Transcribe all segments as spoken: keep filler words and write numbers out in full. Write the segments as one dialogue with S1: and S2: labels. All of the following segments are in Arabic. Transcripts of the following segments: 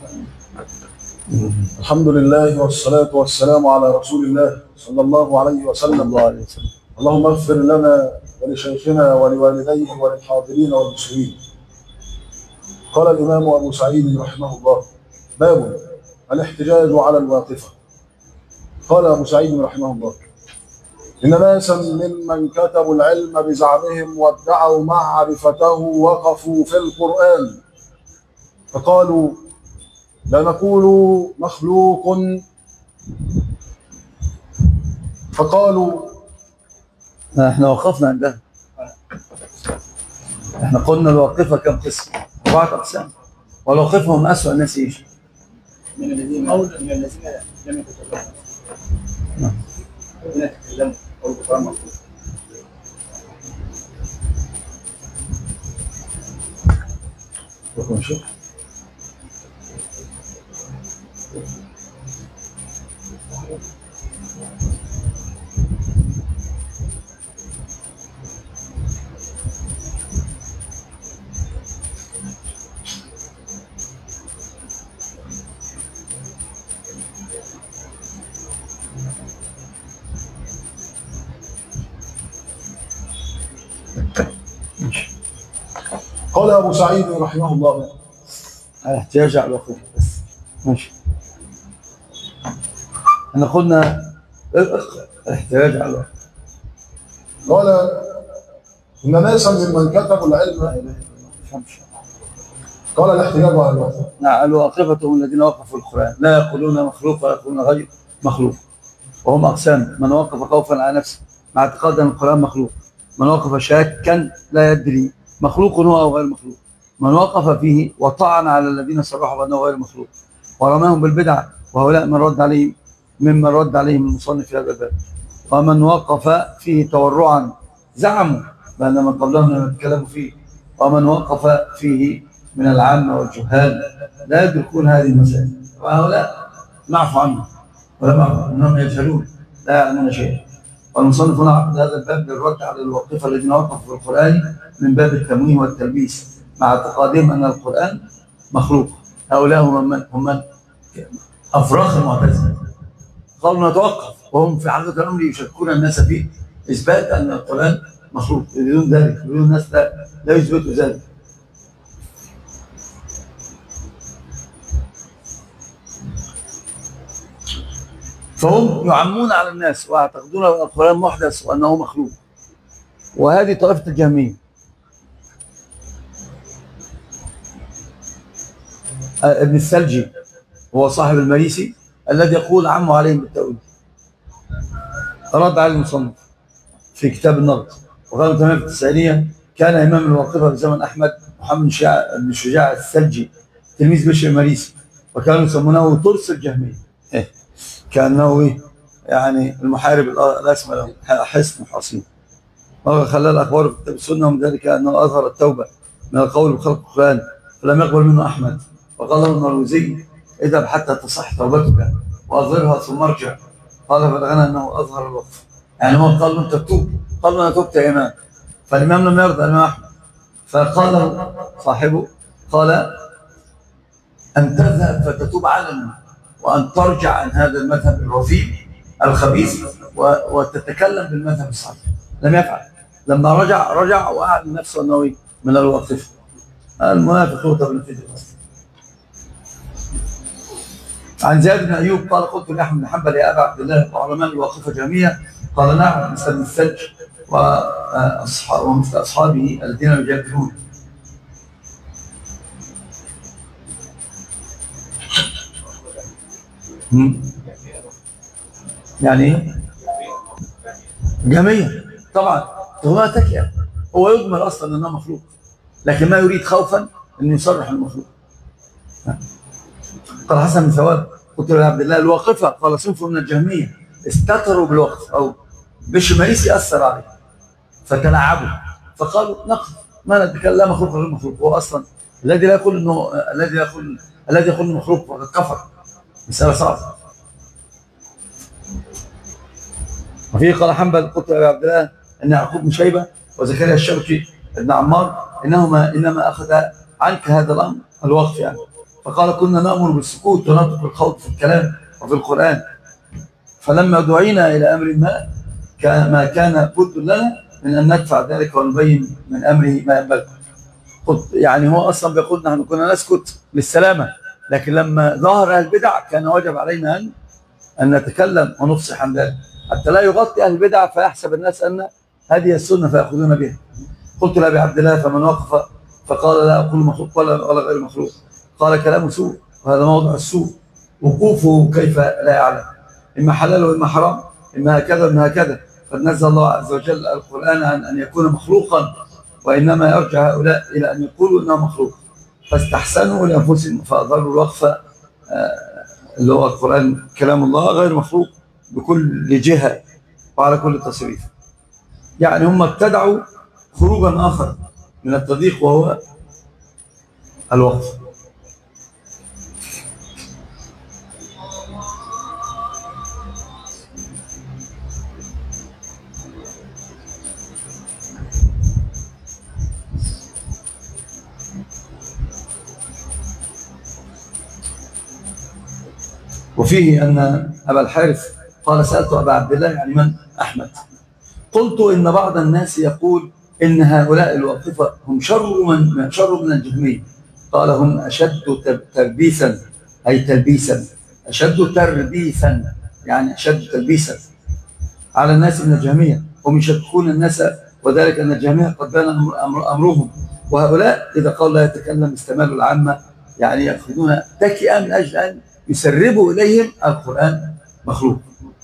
S1: الحمد لله والصلاة والسلام على رسول الله صلى الله عليه وسلم.
S2: الله عليه وسلم.
S1: اللهم اغفر لنا ولشيخنا ولوالديه وللحاضرين والمسلمين. قال الإمام أبو سعيد رحمه الله: باب الاحتجاج على الواقفة. قال أبو سعيد رحمه الله: إن ناسا ممن كتبوا العلم بزعمهم وادعوا معرفته وقفوا في القرآن فقالوا: لا نقول مخلوق، فقالوا
S2: احنا وقفنا عندها. احنا قلنا الواقفة كم قسم؟ أربعة أقسام. والواقفة هم أسوأ الناس ايش؟
S3: من الذين من الذين لم يتكلموا.
S2: نعم.
S3: الذين تكلموا أو القرآن مخلوق.
S1: رقم شيء. قال أبو سعيد رحمه الله:
S2: الاحتجاج على الواقفة بس. ماشي. احنا قلنا الاحتجاج على الواقفة.
S1: قال: إن ناسا ممن كتبوا العلم. قال: الاحتجاج على الواقفة.
S2: نعم، الواقفة هم الذين وقفوا القرآن، لا يقولون مخلوق ولا يقولون غير مخلوق. وهم أقسام: من وقف خوفا على نفسه مع اعتقاد أن القرآن مخلوق، من وقف شاكا لا يدري مخلوق هو أو غير مخلوق، من وقف فيه وطعن على الذين صرحوا بأنه غير مخلوق ورماهم بالبدع، وهؤلاء من رد عليهم ممن رد عليهم المصنف في هذا الباب. ومن وقف فيه تورعا زعموا بأن من قبلهم لم يتكلموا فيه، ومن وقف فيه من العامة والجهال لا يدركون هذه المسائل، وهؤلاء نعفو عنهم ولا أنهم يجهلون لا يعلمون شيئا. والمصنف هنا عقد هذا الباب للرد على الواقفة الذين وقفوا في القرآن من باب التمويه والتلبيس مع اعتقادهم أن القرآن مخلوق. هؤلاء هم من هم من أفراخ المعتزلة، قالوا نتوقف، وهم في حقيقة الأمر يشكون الناس فيه إثبات أن القرآن مخلوق. يريدون ذلك، يريدون الناس لا, لا يثبتوا ذلك. فهم يعمون على الناس ويعتقدون أن القرآن محدث وأنه مخلوق. وهذه طائفة الجهمية. ابن الثلجي هو صاحب المريسي الذي يقول عموا عليهم بالتأويل، رد على المصنف في كتاب النقد. وقال تمام في التسعينية: كان إمام الواقفة في زمن أحمد محمد بن شجاع الثلجي تلميذ بشر المريسي، وكانوا يسمونه ترس الجهمية، كأنه إيه يعني المحارب الأسمى له حصن حصين. وخلى الأخبار في كتاب السنة ومن ذلك أنه أظهر التوبة من القول بخلق القرآن فلم يقبل منه أحمد، وقال له المروزي: اذهب حتى تصح توبتك وأظهرها ثم ارجع. قال فلغنا أنه أظهر الوقف، يعني هو قال له أنت تتوب، قال له أنا تبت يا إمام. فالإمام لم يرضى الإمام أحمد، فقال صاحبه قال: أن تذهب فتتوب علنا، وأن ترجع عن هذا المذهب الرذيل الخبيث وتتكلم بالمذهب الصحيح. لم يفعل. لما رجع رجع وأعلن نفسه أنه من الواقفة. المنافق هو تبن في الأصل. عن زياد بن أيوب قال: قلت لأحمد بن حنبل: يا أبا عبد الله، وعلماء الواقفة جميعا؟ قال: نعم، مثل الثلج ومثل أصحابه الذين يجادلون. يعني جميع طبعا هو تكئة، هو يجمل أصلا أنه مخلوق، لكن ما يريد خوفا أن يصرح المخلوق. قال حسن بن ثواب: قلت له يا عبد الله الواقفة، قال: صنف من الجهمية استتروا بالوقف، أو بشر المريسي أثر عليه فتلاعبوا فقالوا نقف، ما نتكلم لا مخلوق غير مخلوق. هو أصلا الذي لا يقول إنه الذي يقول الذي يقول إنه مخلوق فقد كفر. مسألة صعبة. وفيه قال حنبل: قلت يا عبد الله ان يعقوب بن شيبه وزكريا الشوكي ابن عمار انهما انما اخذ عنك هذا الامر الوقف يعني، فقال كنا نأمر بالسكوت ونترك الخوض في الكلام وفي القرآن، فلما دعينا إلى أمر ما ما كان بد لنا من أن ندفع ذلك ونبين من أمره ما ينبغي. يعني هو أصلا بيقول نحن كنا نسكت للسلامة، لكن لما ظهر أهل البدع كان واجب علينا أن أن نتكلم ونفصح عن ذلك حتى لا يغطي أهل البدع فيحسب الناس أن هذه السنة فيأخذون بها. قلت لأبي عبد الله فمن وقف فقال لا أقول مخلوق ولا ولا غير مخلوق، قال كلامه سوء، وهذا موضع السوء، وقوفه كيف لا يعلم، إما حلال وإما حرام، إما هكذا وإما هكذا. قد نزل الله عز وجل القرآن عن أن يكون مخلوقا، وإنما يرجع هؤلاء إلى أن يقولوا إنه مخلوق، فاستحسنوا لأنفسهم فأضروا الوقفة اللي هو القرآن كلام الله غير مخلوق بكل جهة وعلى كل تصريف. يعني هم ابتدعوا خروجا آخر من التضييق وهو الوقف. وفيه أن أبا الحارث قال سألت أبا عبد الله يعني من؟ أحمد، قلت إن بعض الناس يقول إن هؤلاء الواقفة هم شر من شر من الجهمية. قال هم أشد تلبيسا، أي تلبيسا، أشد تربيسا يعني أشد تلبيسا على الناس من الجهمية، هم يشككون الناس، وذلك أن الجهمية قد بان أمر أمرهم، وهؤلاء إذا قال لا يتكلم استمالوا العامة، يعني يأخذون تكئا من أجل أن يسربوا إليهم القرآن مخلوق.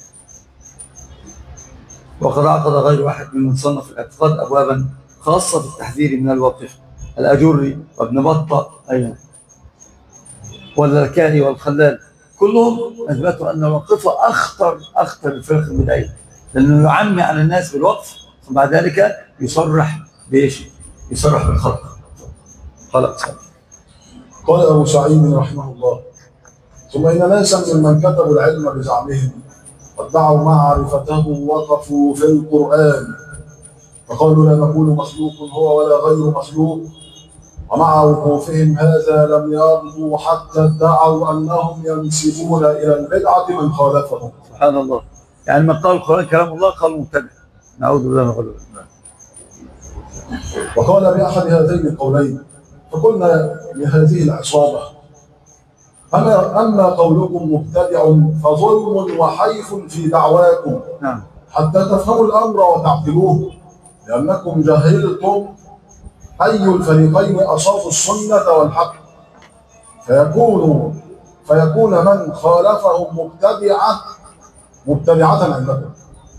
S2: وقد عقد غير واحد من مصنف الاعتقاد أبوابا خاصة في التحذير من الواقف، الأجري وابن بطة أيضا واللكاني والخلال، كلهم أثبتوا أن الواقفة أخطر أخطر الفرق البدعية، لأنه يعمي على الناس بالوقف وبعد ذلك يصرح بإيش؟ يصرح بالخلق. خلق صلح.
S1: قال أبو سعيد رحمه الله: ثم إن ناسا ممن كتبوا العلم بزعمهم قد دعوا معرفته وقفوا في القرآن، فقالوا لا نقول مخلوق هو ولا غير مخلوق، ومع وقوفهم هذا لم يرضوا حتى ادعوا أنهم ينسبون إلى البدعة من خالفهم.
S2: سبحان الله. يعني من قال القرآن كلام الله قال مبتدع، نعوذ بالله من غلو.
S1: وقال بأحد هذين القولين فقلنا لهذه العصابة: أما, أما قولكم مبتدع فظلم وحيف في دعواكم،
S2: نعم،
S1: حتى تفهموا الأمر وتعقلوه، لأنكم جهلتم أي الفريقين أصاب السنة والحق، فيكون فيكون من خالفهم مبتدعة مبتدعة عندكم.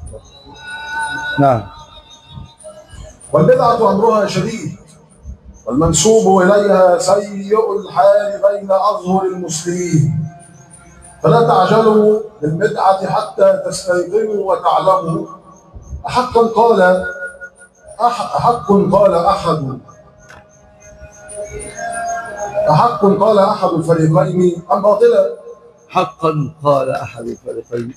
S2: نعم.
S1: والبدعة أمرها شديد، والمنسوب إليها سيء الحال بين أظهر المسلمين، فلا تعجلوا بالبدعة حتى تستيقنوا وتعلموا أحقا قال أحق قال أحد أحق قال أحد الفريقين أم باطلا.
S2: حقا قال أحد الفريقين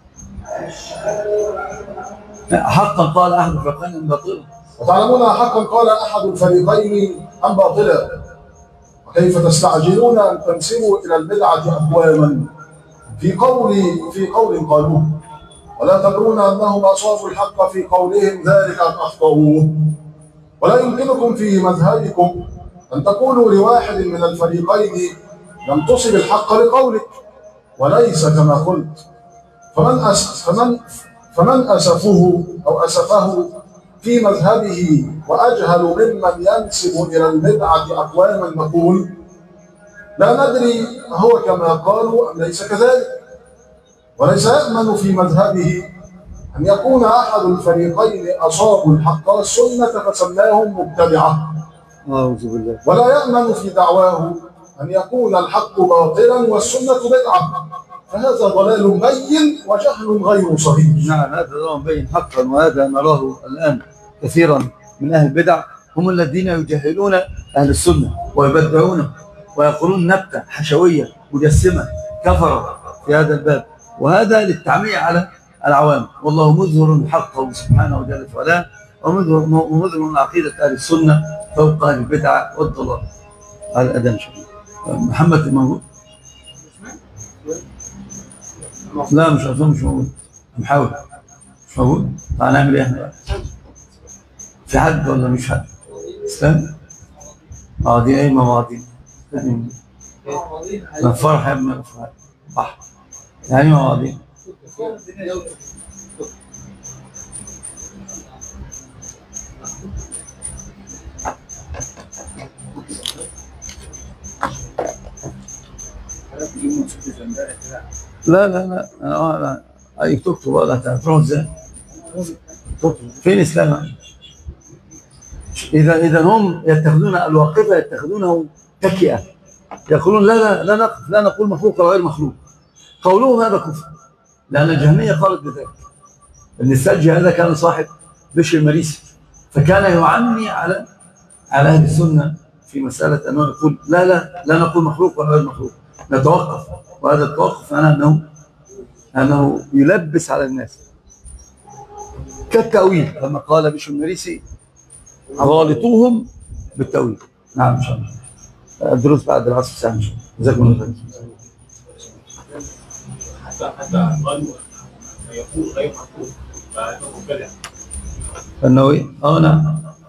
S2: حقا قال أحد الفريقين أم باطلا.
S1: وتعلمون حقا قال أحد الفريقين أم باطلا، وكيف تستعجلون أن تنسبوا إلى البدعة أقواما في قول في قول قالوه، ولا تدرون أنهم أصابوا الحق في قولهم ذلك أن أخطأوه. ولا يمكنكم في مذهبكم أن تقولوا لواحد من الفريقين لم تصب الحق لقولك، وليس كما قلت. فمن أس فمن فمن أسفه أو أسفه في مذهبه وأجهل ممن ينسب إلى البدعة أقواما نقول لا ندري هو كما قالوا أم ليس كذلك. وليس يأمن في مذهبه أن يكون أحد الفريقين أصابوا الحق والسنة فسماهم مبتدعة، ولا يأمن في دعواه أن يكون الحق باطلا والسنة بدعة، فهذا ضلال بين وجهل غير صحيح.
S2: نعم، هذا ضلال بين حقا، وهذا نراه الآن كثيرا من أهل البدع، هم الذين يجهلون أهل السنة ويبدعونه ويقولون نبتة حشوية مجسمة كفرة في هذا الباب، وهذا للتعمية على العوام. والله مظهر حقه سبحانه وجل وعلا، ومظهر عقيدة أهل السنة فوق أهل البدع والضلال. على الأذان شكرا. محمد موجود؟ لا مش عارفين، مش موجود. محاول مش موجود. هنعمل ايه احنا؟ في حد ولا مش حد؟ اسلام؟ اه دي ايه مواضيع؟ من فرح يا ابن الفرح بحر يعني مواضيع. لا لا لا اه لا اي تكتب ولا تعرفون ازاي؟ فين اسلام؟ اذا اذا هم يتخذون الواقفه يتخذونه تكئه، يقولون لا لا لا نقف، لا نقول مخلوق وغير مخلوق. قولهم هذا كفر، لان الجهميه قالت بذلك. ابن السلجي هذا كان صاحب بشر المريسي، فكان يعني على على اهل السنه في مساله انه يقول لا لا لا نقول مخلوق ولا غير مخلوق، نتوقف. وهذا التوقف معناه انه انه يلبس على الناس كالتأويل، لما قال بشر المريسي غالطوهم بالتأويل. نعم ان شاء الله. الدروس بعد العصر ساعه ان شاء الله. جزاكم الله خير.
S4: حتى حتى قالوا يقول غير مخلوق فانه مبتدع.
S2: انه ايه؟ اه نعم.